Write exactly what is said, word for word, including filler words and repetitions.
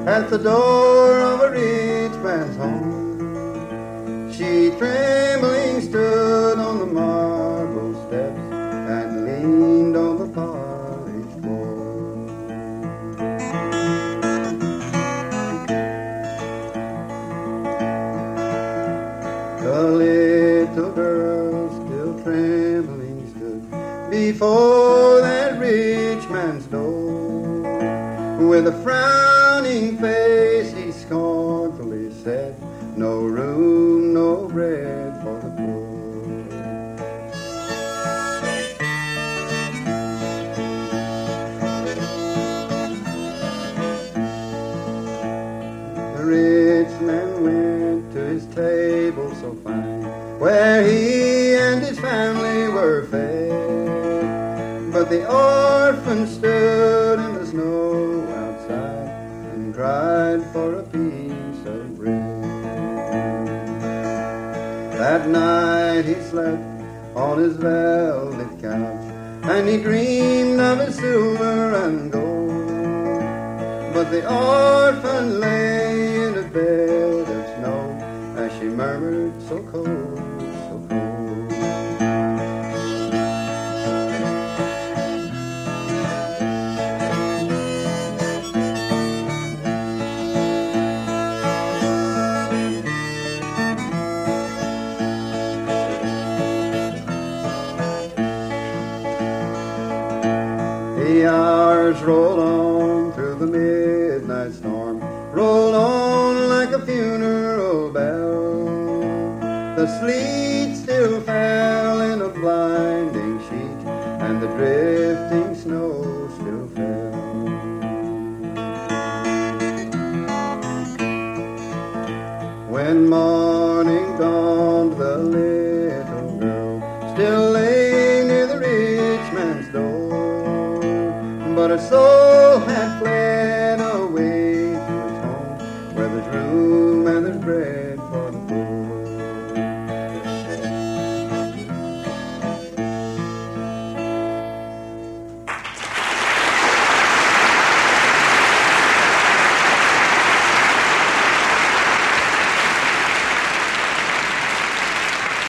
at the door of a rich man's home. She trembling stood on the marble steps and leaned on the polished wall. The little girl, still trembling, stood before that rich man's door. With a frowning face he scornfully said, "No room, no bread for the poor." The rich man went to his table so fine, where he and his family were fed. But the orphan stood in the snow outside and cried for a piece of bread. That night he slept on his velvet couch, and he dreamed of his silver and gold. But the orphan lay in a bed of snow as she murmured, "So cold, so cold." The hours roll on through the midnight storm, roll on like a funeral bell. The sleet still fell in a blinding sheet, and the drifting snow still fell. When morning dawned, the little girl still lay near the rich man's door. But her soul had